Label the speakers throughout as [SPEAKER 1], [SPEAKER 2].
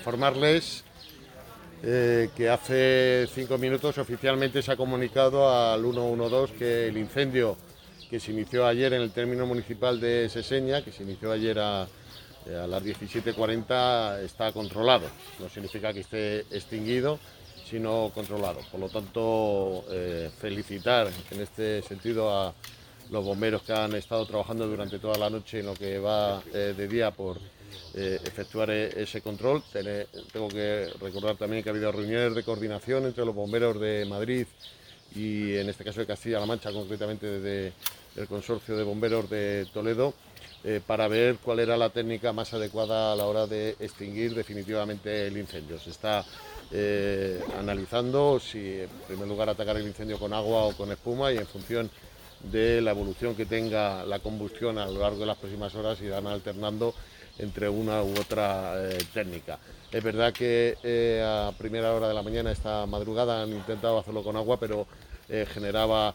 [SPEAKER 1] informarles que hace 5 minutos oficialmente se ha comunicado al 112 que el incendio que se inició ayer en el término municipal de Seseña, que se inició ayer a las 17:40, está controlado. No significa que esté extinguido, sino controlado. Por lo tanto, felicitar en este sentido a los bomberos que han estado trabajando durante toda la noche en lo que va de día por efectuar ese control. Tengo que recordar también que ha habido reuniones de coordinación entre los bomberos de Madrid y en este caso de Castilla-La Mancha, concretamente desde el consorcio de bomberos de Toledo, para ver cuál era la técnica más adecuada a la hora de extinguir definitivamente el incendio. Se está analizando si en primer lugar atacar el incendio con agua o con espuma, y en función de la evolución que tenga la combustión a lo largo de las próximas horas irán alternando entre una u otra técnica. Es verdad que a primera hora de la mañana esta madrugada han intentado hacerlo con agua, pero generaba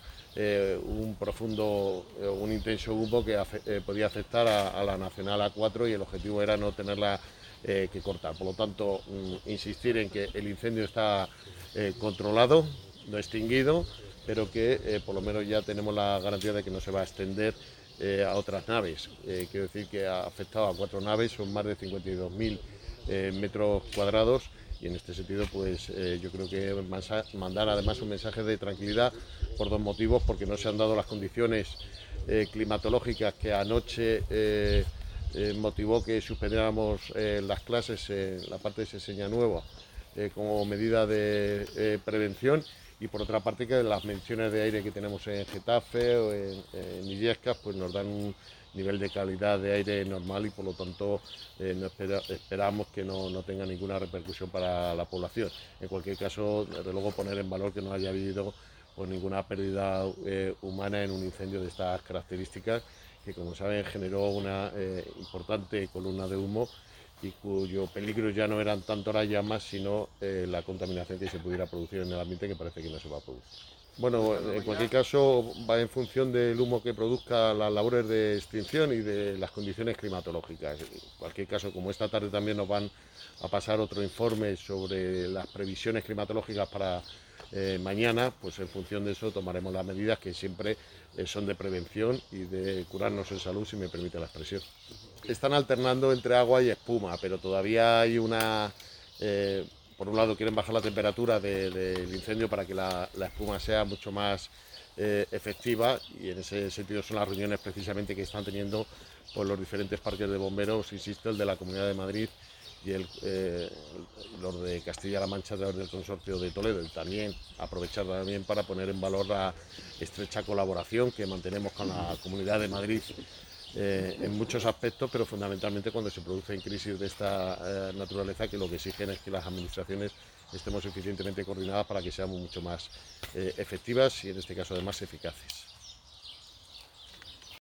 [SPEAKER 1] un intenso humo que podía afectar a la Nacional A4, y el objetivo era no tenerla que cortar. Por lo tanto, insistir en que el incendio está controlado, no extinguido, pero que por lo menos ya tenemos la garantía de que no se va a extender a otras naves. Quiero decir que ha afectado a 4 naves, son más de 52.000 metros cuadrados, y en este sentido pues yo creo que mandar además un mensaje de tranquilidad por 2 motivos: porque no se han dado las condiciones climatológicas que anoche motivó que suspendiéramos las clases en la parte de Seseña Nueva como medida de prevención, y por otra parte que las mediciones de aire que tenemos en Getafe o en Illescas pues nos dan un nivel de calidad de aire normal, y por lo tanto esperamos que no tenga ninguna repercusión para la población. En cualquier caso, desde luego poner en valor que no haya habido pues ninguna pérdida humana en un incendio de estas características, que como saben generó una importante columna de humo, y cuyo peligro ya no eran tanto las llamas, sino la contaminación que se pudiera producir en el ambiente, que parece que no se va a producir. Bueno, en cualquier caso va en función del humo que produzca las labores de extinción y de las condiciones climatológicas. En cualquier caso, como esta tarde también nos van a pasar otro informe sobre las previsiones climatológicas para mañana, pues en función de eso tomaremos las medidas que siempre son de prevención y de curarnos en salud, si me permite la expresión. Están alternando entre agua y espuma, pero todavía hay por un lado quieren bajar la temperatura del incendio para que la espuma sea mucho más efectiva, y en ese sentido son las reuniones precisamente que están teniendo por los diferentes parques de bomberos, insisto, el de la Comunidad de Madrid y los de Castilla-La Mancha a través del consorcio de Toledo, y también aprovechar también para poner en valor la estrecha colaboración que mantenemos con la Comunidad de Madrid en muchos aspectos, pero fundamentalmente cuando se producen crisis de esta naturaleza, que lo que exigen es que las administraciones estemos eficientemente coordinadas para que seamos mucho más efectivas y en este caso además eficaces.